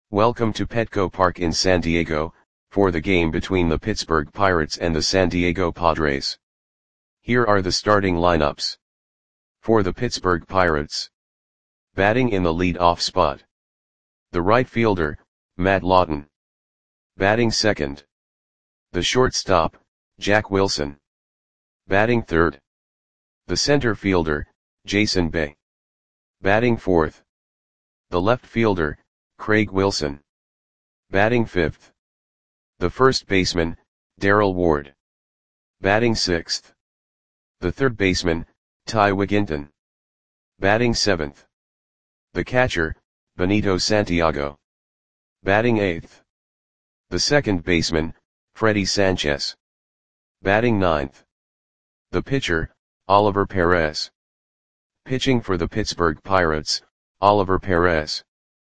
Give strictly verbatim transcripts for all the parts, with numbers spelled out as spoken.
Welcome to Petco Park in San Diego, for the game between the Pittsburgh Pirates and the San Diego Padres. Here are the starting lineups. For the Pittsburgh Pirates. Batting in the lead-off spot. The right fielder, Matt Lawton. Batting second. The shortstop, Jack Wilson. Batting third. The center fielder, Jason Bay. Batting fourth. The left fielder, Craig Wilson. Batting fifth. The first baseman, Darrell Ward. Batting sixth. The third baseman, Ty Wigginton. Batting seventh. The catcher, Benito Santiago. Batting eighth. The second baseman, Freddie Sanchez. Batting ninth. The pitcher, Oliver Perez. Pitching for the Pittsburgh Pirates, Oliver Perez.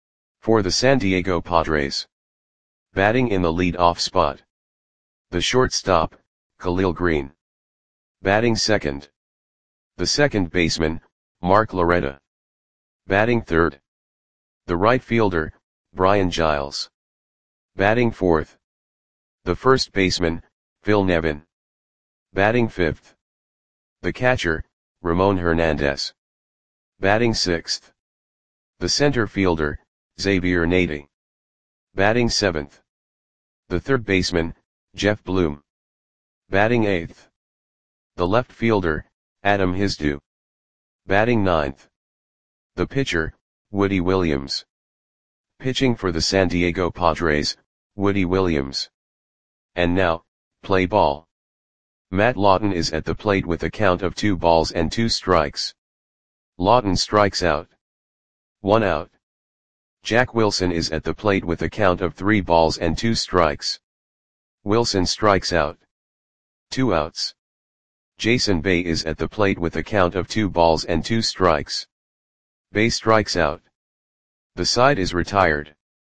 For the San Diego Padres. Batting in the lead-off spot. The shortstop, Khalil Greene. Batting second. The second baseman, Mark Loretta. Batting third. The right fielder, Brian Giles. Batting fourth. The first baseman, Phil Nevin. Batting fifth. The catcher, Ramon Hernandez. Batting sixth. The center fielder, Xavier Nady. Batting seventh. The third baseman, Jeff Bloom. Batting eighth. The left fielder, Adam Hizdu. Batting ninth. The pitcher, Woody Williams. Pitching for the San Diego Padres, Woody Williams. And now, play ball. Matt Lawton is at the plate with a count of two balls and two strikes. Lawton strikes out. One out. Jack Wilson is at the plate with a count of three balls and two strikes. Wilson strikes out. Two outs. Jason Bay is at the plate with a count of two balls and two strikes. Bay strikes out. The side is retired.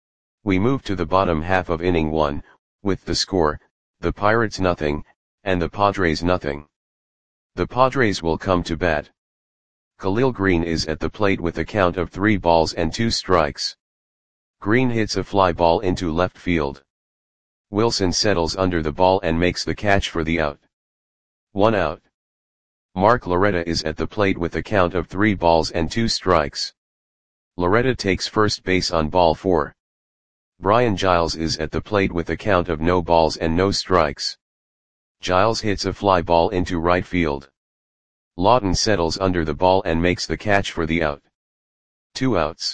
We move to the bottom half of inning one, with the score, the Pirates nothing, and the Padres nothing. The Padres will come to bat. Khalil Greene is at the plate with a count of three balls and two strikes. Greene hits a fly ball into left field. Wilson settles under the ball and makes the catch for the out. One out. Mark Loretta is at the plate with a count of three balls and two strikes. Loretta takes first base on ball four. Brian Giles is at the plate with a count of no balls and no strikes. Giles hits a fly ball into right field. Lawton settles under the ball and makes the catch for the out. Two outs.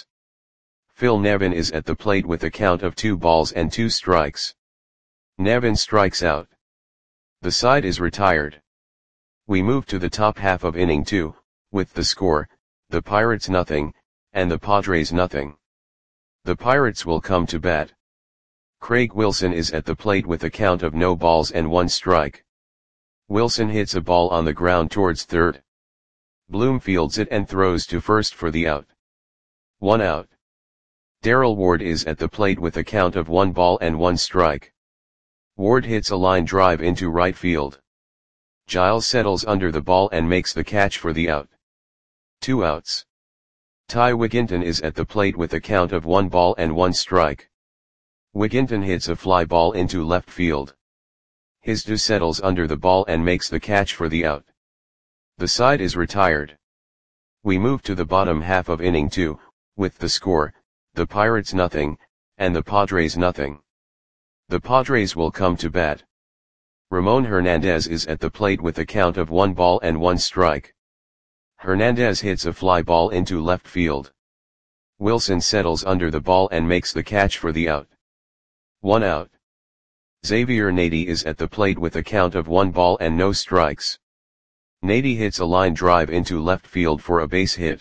Phil Nevin is at the plate with a count of two balls and two strikes. Nevin strikes out. The side is retired. We move to the top half of inning two, with the score, the Pirates nothing, and the Padres nothing. The Pirates will come to bat. Craig Wilson is at the plate with a count of no balls and one strike. Wilson hits a ball on the ground towards third. Bloom fields it and throws to first for the out. One out. Darrell Ward is at the plate with a count of one ball and one strike. Ward hits a line drive into right field. Giles settles under the ball and makes the catch for the out. Two outs. Ty Wigginton is at the plate with a count of one ball and one strike. Wigginton hits a fly ball into left field. Hizdu settles under the ball and makes the catch for the out. The side is retired. We move to the bottom half of inning two, with the score, the Pirates nothing, and the Padres nothing. The Padres will come to bat. Ramon Hernandez is at the plate with a count of one ball and one strike. Hernandez hits a fly ball into left field. Wilson settles under the ball and makes the catch for the out. One out. Xavier Nady is at the plate with a count of one ball and no strikes. Nady hits a line drive into left field for a base hit.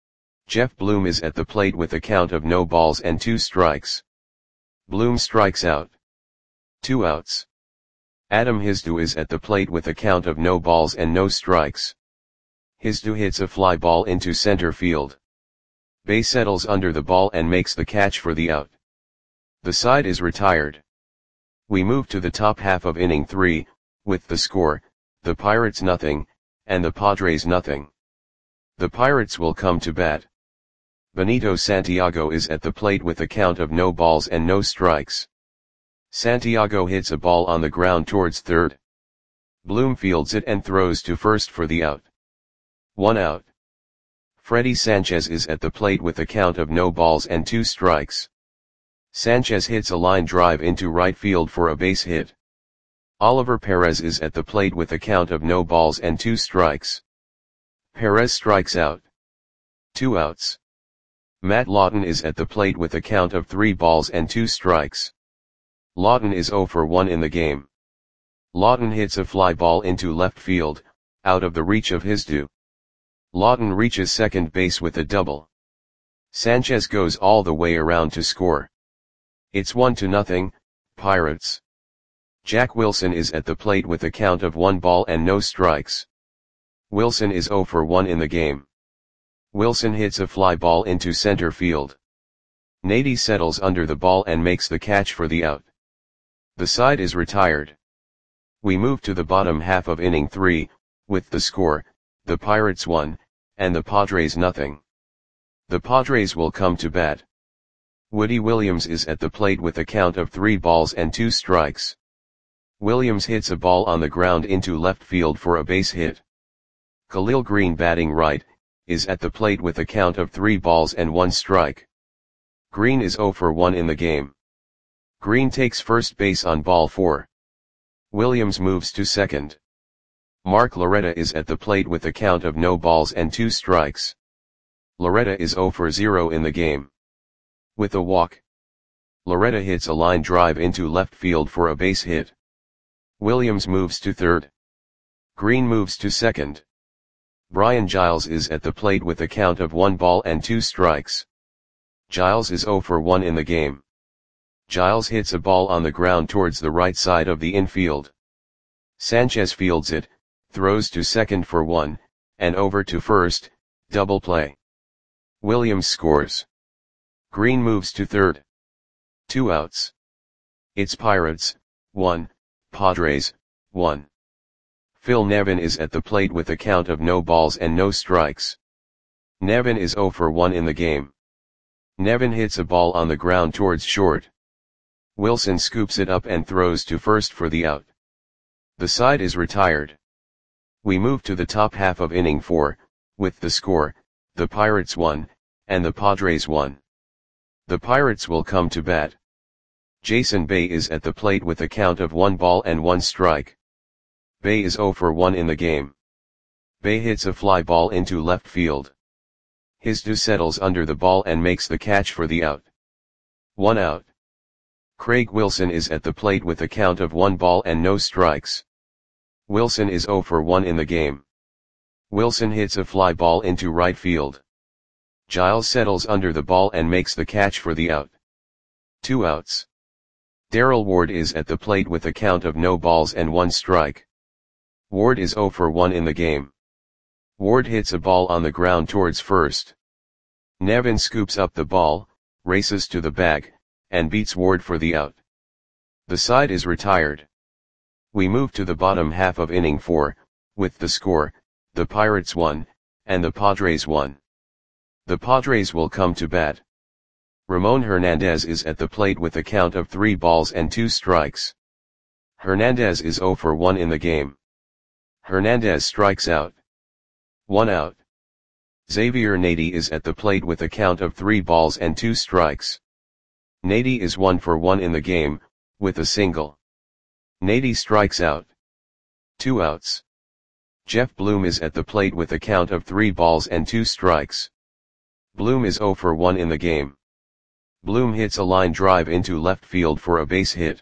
Jeff Bloom is at the plate with a count of no balls and two strikes. Bloom strikes out. Two outs. Adam Hizdu is at the plate with a count of no balls and no strikes. Hizdu hits a fly ball into center field. Bay settles under the ball and makes the catch for the out. The side is retired. We move to the top half of inning three, with the score, the Pirates nothing, and the Padres nothing. The Pirates will come to bat. Benito Santiago is at the plate with a count of no balls and no strikes. Santiago hits a ball on the ground towards third. Bloom fields it and throws to first for the out. One out. Freddy Sanchez is at the plate with a count of no balls and two strikes. Sanchez hits a line drive into right field for a base hit. Oliver Perez is at the plate with a count of no balls and two strikes. Perez strikes out. Two outs. Matt Lawton is at the plate with a count of three balls and two strikes. Lawton is zero for one in the game. Lawton hits a fly ball into left field, out of the reach of Hizdu. Lawton reaches second base with a double. Sanchez goes all the way around to score. It's one to nothing, Pirates. Jack Wilson is at the plate with a count of one ball and no strikes. Wilson is zero for one in the game. Wilson hits a fly ball into center field. Nady settles under the ball and makes the catch for the out. The side is retired. We move to the bottom half of inning three, with the score, the Pirates one, and the Padres nothing. The Padres will come to bat. Woody Williams is at the plate with a count of three balls and two strikes. Williams hits a ball on the ground into left field for a base hit. Khalil Green, batting right, is at the plate with a count of three balls and one strike. Green is zero for one in the game. Green takes first base on ball four. Williams moves to second. Mark Loretta is at the plate with a count of no balls and two strikes. Loretta is zero for zero in the game. With a walk, Loretta hits a line drive into left field for a base hit. Williams moves to third. Green moves to second. Brian Giles is at the plate with a count of one ball and two strikes. Giles is zero for one in the game. Giles hits a ball on the ground towards the right side of the infield. Sanchez fields it, throws to second for one, and over to first, double play. Williams scores. Green moves to third. Two outs. It's Pirates, one, Padres, one. Phil Nevin is at the plate with a count of no balls and no strikes. Nevin is zero for one in the game. Nevin hits a ball on the ground towards short. Wilson scoops it up and throws to first for the out. The side is retired. We move to the top half of inning four, with the score, the Pirates one, and the Padres one. The Pirates will come to bat. Jason Bay is at the plate with a count of one ball and one strike. Bay is zero for one in the game. Bay hits a fly ball into left field. Hizdu settles under the ball and makes the catch for the out. One out. Craig Wilson is at the plate with a count of one ball and no strikes. Wilson is zero for one in the game. Wilson hits a fly ball into right field. Giles settles under the ball and makes the catch for the out. Two outs. Darrell Ward is at the plate with a count of no balls and one strike. Ward is zero for one in the game. Ward hits a ball on the ground towards first. Nevin scoops up the ball, races to the bag, and beats Ward for the out. The side is retired. We move to the bottom half of inning four, with the score, the Pirates one, and the Padres one. The Padres will come to bat. Ramon Hernandez is at the plate with a count of three balls and two strikes. Hernandez is zero for one in the game. Hernandez strikes out. One out. Xavier Nady is at the plate with a count of three balls and two strikes. Nady is one for one in the game, with a single. Nady strikes out. Two outs. Jeff Bloom is at the plate with a count of three balls and two strikes. Bloom is zero for one in the game. Bloom hits a line drive into left field for a base hit.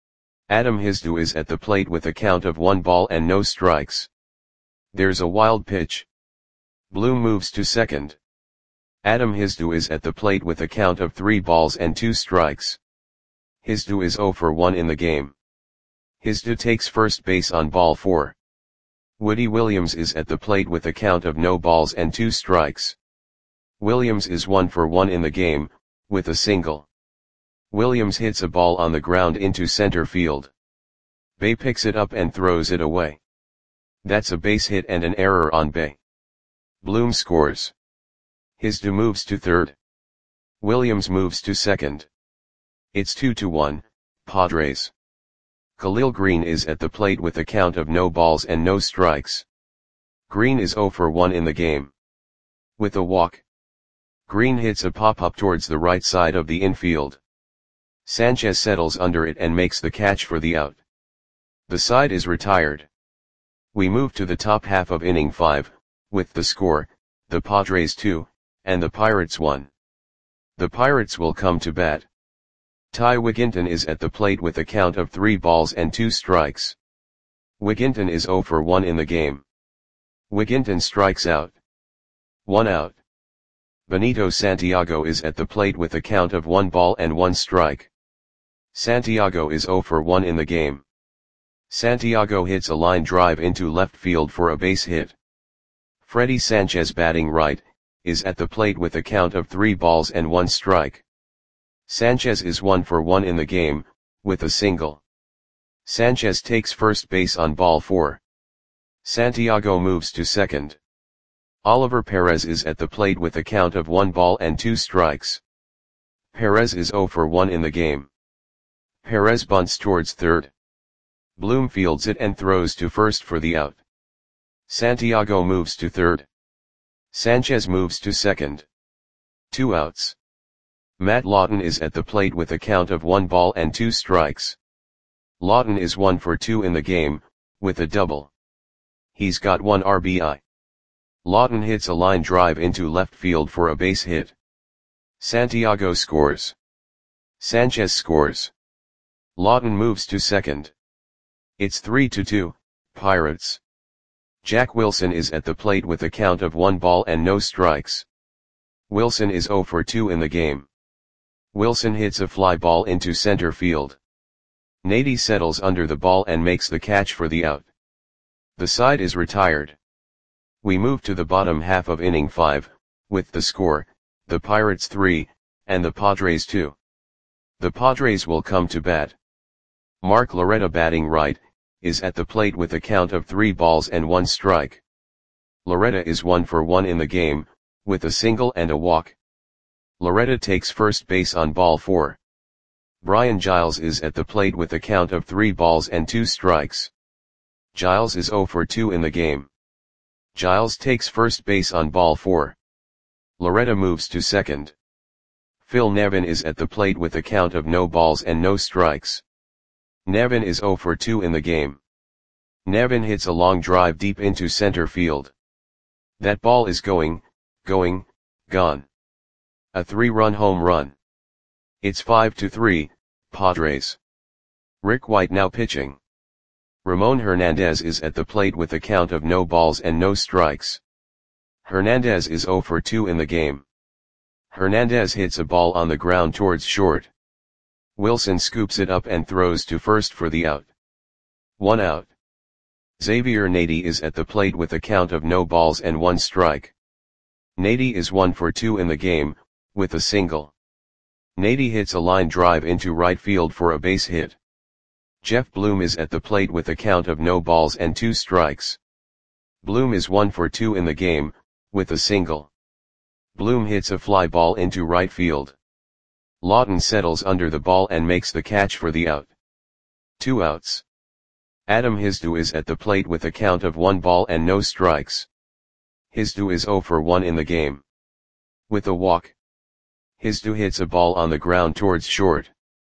Adam Hizdu is at the plate with a count of one ball and no strikes. There's a wild pitch. Bloom moves to second. Adam Hizdu is at the plate with a count of three balls and two strikes. Hizdu is zero for one in the game. Hizdu takes first base on ball four. Woody Williams is at the plate with a count of no balls and two strikes. Williams is one for one in the game, with a single. Williams hits a ball on the ground into center field. Bay picks it up and throws it away. That's a base hit and an error on Bay. Bloom scores. Hizdu moves to third. Williams moves to second. It's two to one, Padres. Khalil Green is at the plate with a count of no balls and no strikes. Green is zero for one in the game. With a walk, Green hits a pop-up towards the right side of the infield. Sanchez settles under it and makes the catch for the out. The side is retired. We move to the top half of inning five, with the score, the Padres two, and the Pirates one. The Pirates will come to bat. Ty Wigginton is at the plate with a count of three balls and two strikes. Wigginton is zero for one in the game. Wigginton strikes out. One out. Benito Santiago is at the plate with a count of one ball and one strike. Santiago is zero for one in the game. Santiago hits a line drive into left field for a base hit. Freddy Sanchez, batting right, is at the plate with a count of three balls and one strike. Sanchez is one for one in the game, with a single. Sanchez takes first base on ball four. Santiago moves to second. Oliver Perez is at the plate with a count of one ball and two strikes. Perez is zero for one in the game. Perez bunts towards third. Bloom fields it and throws to first for the out. Santiago moves to third. Sanchez moves to second. Two outs. Matt Lawton is at the plate with a count of one ball and two strikes. Lawton is one for two in the game, with a double. He's got one R B I. Lawton hits a line drive into left field for a base hit. Santiago scores. Sanchez scores. Lawton moves to second. It's three to two, Pirates. Jack Wilson is at the plate with a count of one ball and no strikes. Wilson is zero for two in the game. Wilson hits a fly ball into center field. Nady settles under the ball and makes the catch for the out. The side is retired. We move to the bottom half of inning five, with the score, the Pirates three, and the Padres two. The Padres will come to bat. Mark Loretta, batting right, is at the plate with a count of three balls and one strike. Loretta is one for one in the game, with a single and a walk. Loretta takes first base on ball four. Brian Giles is at the plate with a count of three balls and two strikes. Giles is zero for two in the game. Giles takes first base on ball four. Loretta moves to second. Phil Nevin is at the plate with a count of no balls and no strikes. Nevin is zero for two in the game. Nevin hits a long drive deep into center field. That ball is going, going, gone. A three-run home run. It's five to three, Padres. Rick White now pitching. Ramon Hernandez is at the plate with a count of no balls and no strikes. Hernandez is zero for two in the game. Hernandez hits a ball on the ground towards short. Wilson scoops it up and throws to first for the out. One out. Xavier Nady is at the plate with a count of no balls and one strike. Nady is one for two in the game, with a single. Nady hits a line drive into right field for a base hit. Jeff Bloom is at the plate with a count of no balls and two strikes. Bloom is one for two in the game, with a single. Bloom hits a fly ball into right field. Lawton settles under the ball and makes the catch for the out. Two outs. Adam Hizdu is at the plate with a count of one ball and no strikes. Hizdu is zero for one in the game. With a walk, Hizdu hits a ball on the ground towards short.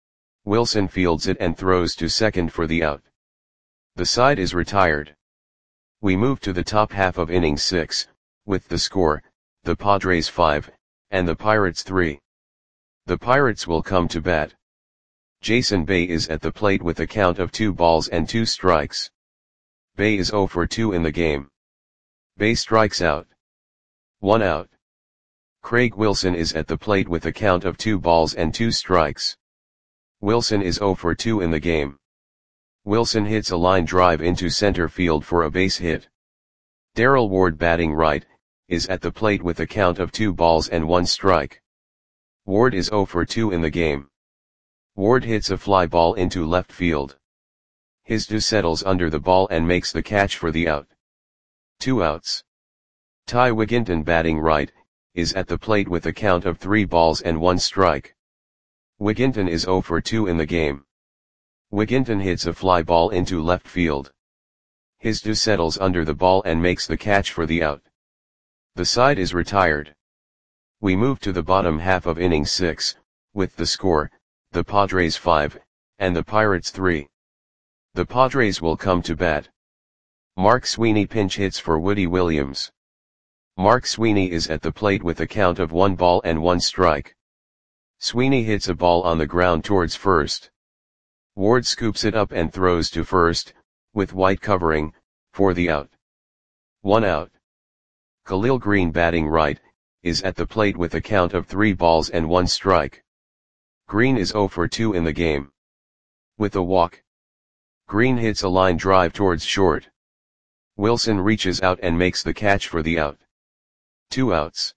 Wilson fields it and throws to second for the out. The side is retired. We move to the top half of inning six, with the score, the Padres five, and the Pirates three. The Pirates will come to bat. Jason Bay is at the plate with a count of two balls and two strikes. Bay is zero for two in the game. Bay strikes out. One out. Craig Wilson is at the plate with a count of two balls and two strikes. Wilson is zero for two in the game. Wilson hits a line drive into center field for a base hit. Darrell Ward, batting right, is at the plate with a count of two balls and one strike. Ward is zero for two in the game. Ward hits a fly ball into left field. Hizdu settles under the ball and makes the catch for the out. Two outs. Ty Wigginton, batting right, is at the plate with a count of three balls and one strike. Wigginton is zero for two in the game. Wigginton hits a fly ball into left field. Hisdu settles under the ball and makes the catch for the out. The side is retired. We move to the bottom half of inning six, with the score, the Padres five, and the Pirates three. The Padres will come to bat. Mark Sweeney pinch hits for Woody Williams. Mark Sweeney is at the plate with a count of one ball and one strike. Sweeney hits a ball on the ground towards first. Ward scoops it up and throws to first, with White covering, for the out. One out. Khalil Green batting right, is at the plate with a count of three balls and one strike. Green is zero for two in the game. With a walk. Green hits a line drive towards short. Wilson reaches out and makes the catch for the out. Two outs.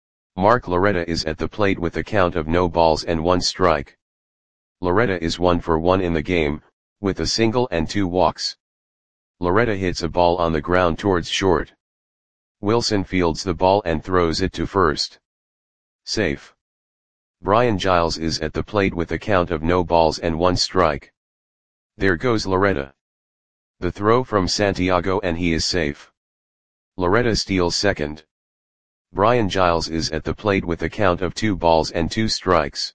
Mark Loretta is at the plate with a count of no balls and one strike. Loretta is one for one in the game, with a single and two walks. Loretta hits a ball on the ground towards short. Wilson fields the ball and throws it to first. Safe. Brian Giles is at the plate with a count of no balls and one strike. There goes Loretta. The throw from Santiago and he is safe. Loretta steals second. Brian Giles is at the plate with a count of two balls and two strikes.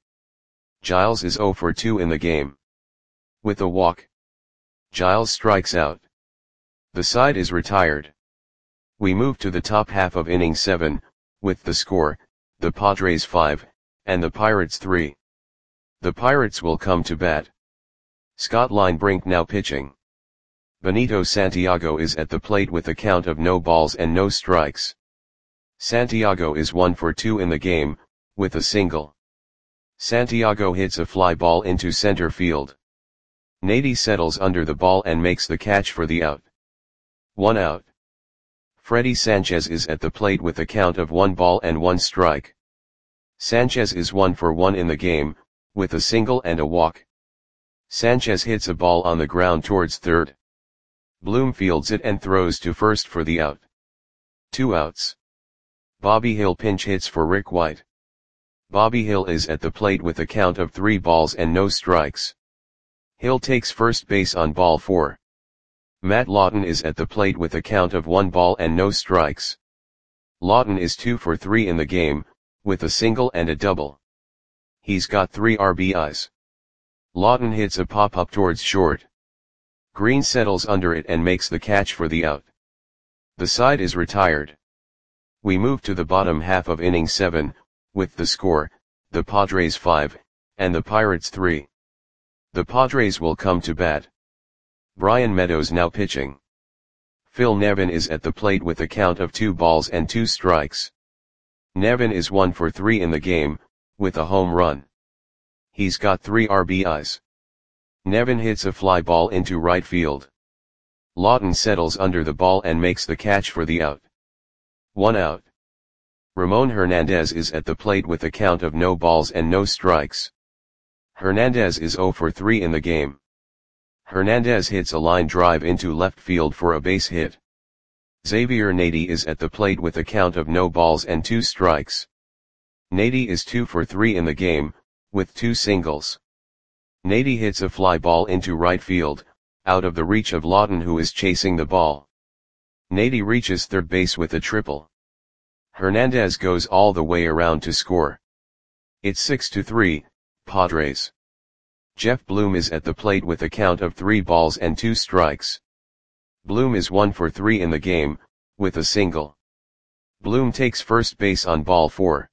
Giles is zero for two in the game. With a walk. Giles strikes out. The side is retired. We move to the top half of inning seven, with the score, the Padres five, and the Pirates three. The Pirates will come to bat. Scott Linebrink now pitching. Benito Santiago is at the plate with a count of no balls and no strikes. Santiago is one for two in the game, with a single. Santiago hits a fly ball into center field. Nady settles under the ball and makes the catch for the out. One out. Freddy Sanchez is at the plate with a count of one ball and one strike. Sanchez is one for one in the game, with a single and a walk. Sanchez hits a ball on the ground towards third. Bloom fields it and throws to first for the out. Two outs. Bobby Hill pinch hits for Rick White. Bobby Hill is at the plate with a count of three balls and no strikes. Hill takes first base on ball four. Matt Lawton is at the plate with a count of one ball and no strikes. Lawton is two for three in the game, with a single and a double. He's got three R B Is. Lawton hits a pop-up towards short. Green settles under it and makes the catch for the out. The side is retired. We move to the bottom half of inning seven, with the score, the Padres five, and the Pirates three. The Padres will come to bat. Brian Meadows now pitching. Phil Nevin is at the plate with a count of two balls and two strikes. Nevin is one for three in the game, with a home run. He's got three R B Is. Nevin hits a fly ball into right field. Lawton settles under the ball and makes the catch for the out. One out. Ramon Hernandez is at the plate with a count of no balls and no strikes. Hernandez is zero for three in the game. Hernandez hits a line drive into left field for a base hit. Xavier Nady is at the plate with a count of no balls and two strikes. Nady is two for three in the game, with two singles. Nady hits a fly ball into right field, out of the reach of Lawton who is chasing the ball. Nady reaches third base with a triple. Hernandez goes all the way around to score. It's six to three, Padres. Jeff Bloom is at the plate with a count of three balls and two strikes. Bloom is one for three in the game, with a single. Bloom takes first base on ball four.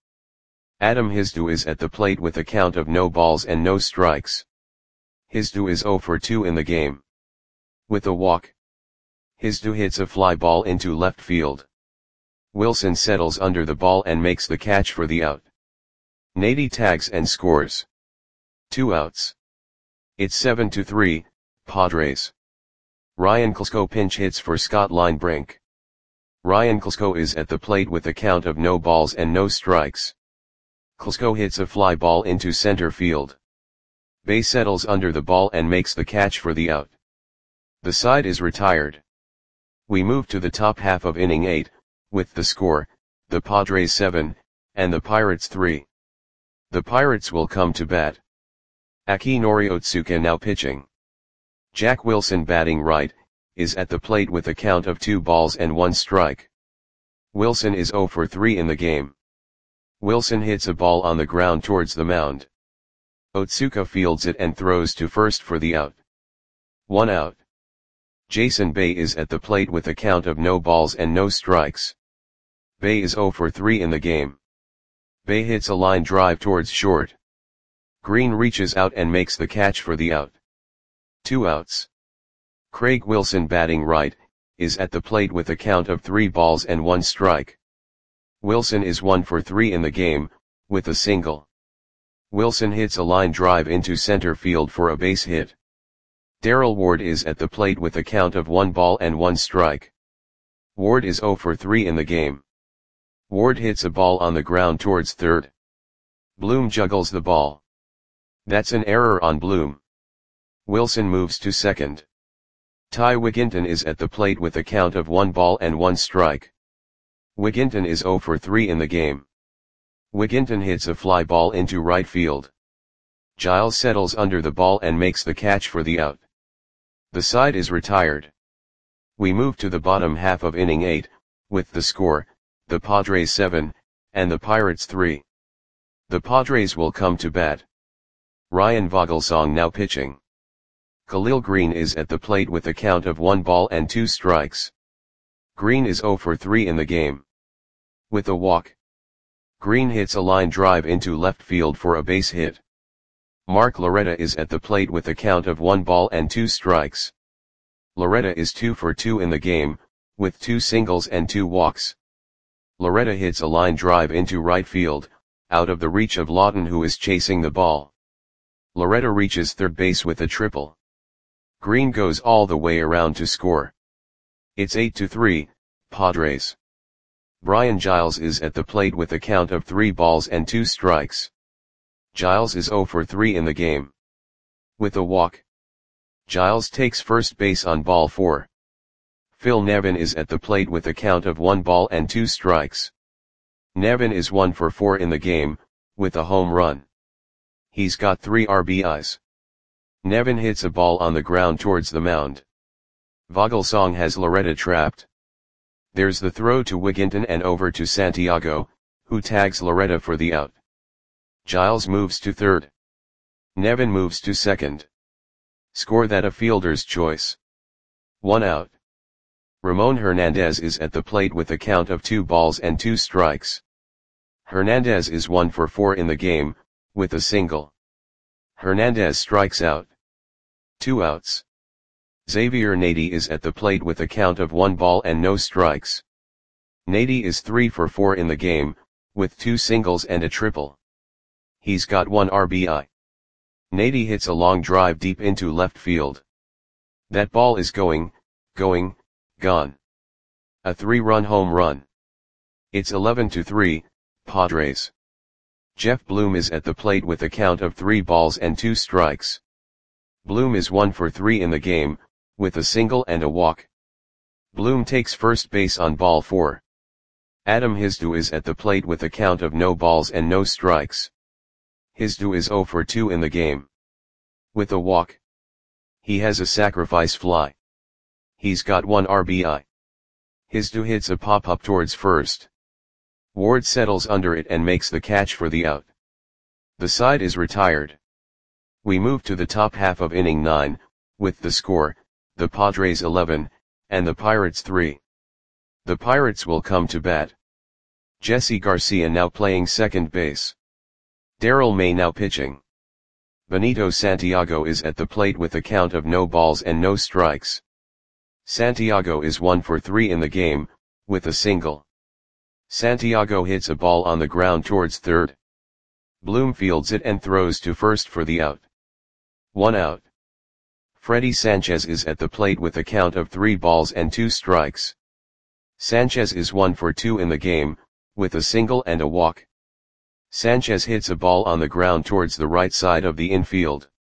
Adam Hisdu is at the plate with a count of no balls and no strikes. Hisdu is zero for two in the game. With a walk. Hisdu hits a fly ball into left field. Wilson settles under the ball and makes the catch for the out. Nady tags and scores. Two outs. It's seven to three, Padres. Ryan Klesko pinch hits for Scott Linebrink. Ryan Klesko is at the plate with a count of no balls and no strikes. Klesko hits a fly ball into center field. Bay settles under the ball and makes the catch for the out. The side is retired. We move to the top half of inning eight, with the score, the Padres seven, and the Pirates three. The Pirates will come to bat. Akinori Otsuka now pitching. Jack Wilson batting right, is at the plate with a count of two balls and one strike. Wilson is zero for three in the game. Wilson hits a ball on the ground towards the mound. Otsuka fields it and throws to first for the out. One out. Jason Bay is at the plate with a count of no balls and no strikes. Bay is zero for three in the game. Bay hits a line drive towards short. Green reaches out and makes the catch for the out. Two outs. Craig Wilson batting right, is at the plate with a count of three balls and one strike. Wilson is one for three in the game, with a single. Wilson hits a line drive into center field for a base hit. Darrell Ward is at the plate with a count of one ball and one strike. Ward is zero for three in the game. Ward hits a ball on the ground towards third. Bloom juggles the ball. That's an error on Bloom. Wilson moves to second. Ty Wigginton is at the plate with a count of one ball and one strike. Wigginton is zero for three in the game. Wigginton hits a fly ball into right field. Giles settles under the ball and makes the catch for the out. The side is retired. We move to the bottom half of inning eight, with the score, the Padres seven, and the Pirates three. The Padres will come to bat. Ryan Vogelsong now pitching. Khalil Green is at the plate with a count of one ball and two strikes. Green is zero for three in the game. With a walk. Green hits a line drive into left field for a base hit. Mark Loretta is at the plate with a count of one ball and two strikes. Loretta is two for two in the game, with two singles and two walks. Loretta hits a line drive into right field, out of the reach of Lawton, who is chasing the ball. Loretta reaches third base with a triple. Green goes all the way around to score. It's eight to three, Padres. Brian Giles is at the plate with a count of three balls and two strikes. Giles is zero for three in the game. With a walk. Giles takes first base on ball four. Phil Nevin is at the plate with a count of one ball and two strikes. Nevin is one for four in the game, with a home run. He's got three R B Is. Nevin hits a ball on the ground towards the mound. Vogelsong has Loretta trapped. There's the throw to Wigginton and over to Santiago, who tags Loretta for the out. Giles moves to third. Nevin moves to second. Score that a fielder's choice. One out. Ramon Hernandez is at the plate with a count of two balls and two strikes. Hernandez is one for four in the game, with a single. Hernandez strikes out. Two outs. Xavier Nady is at the plate with a count of one ball and no strikes. Nady is three for four in the game, with two singles and a triple. He's got one R B I. Nady hits a long drive deep into left field. That ball is going, going, gone. A three-run home run. It's eleven to three, Padres. Jeff Bloom is at the plate with a count of three balls and two strikes. Bloom is one for three in the game, with a single and a walk. Bloom takes first base on ball four. Adam Hizdu is at the plate with a count of no balls and no strikes. Hizdu is zero for two in the game. With a walk. He has a sacrifice fly. He's got one R B I. Hizdu hits a pop-up towards first. Ward settles under it and makes the catch for the out. The side is retired. We move to the top half of inning nine, with the score, the Padres eleven, and the Pirates three. The Pirates will come to bat. Jesse Garcia now playing second base. Darrell May now pitching. Benito Santiago is at the plate with a count of no balls and no strikes. Santiago is one for three in the game, with a single. Santiago hits a ball on the ground towards third. Bloom fields it and throws to first for the out. One out. Freddy Sanchez is at the plate with a count of three balls and two strikes. Sanchez is one for two in the game, with a single and a walk. Sanchez hits a ball on the ground towards the right side of the infield.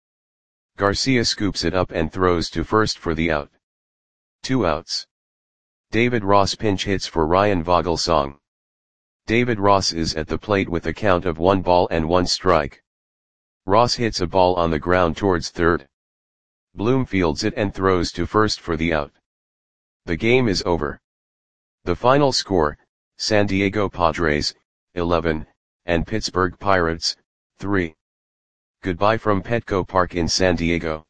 Garcia scoops it up and throws to first for the out. Two outs. David Ross pinch hits for Ryan Vogelsong. David Ross is at the plate with a count of one ball and one strike. Ross hits a ball on the ground towards third. Bloom fields it and throws to first for the out. The game is over. The final score, San Diego Padres, eleven, and Pittsburgh Pirates, three. Goodbye from Petco Park in San Diego.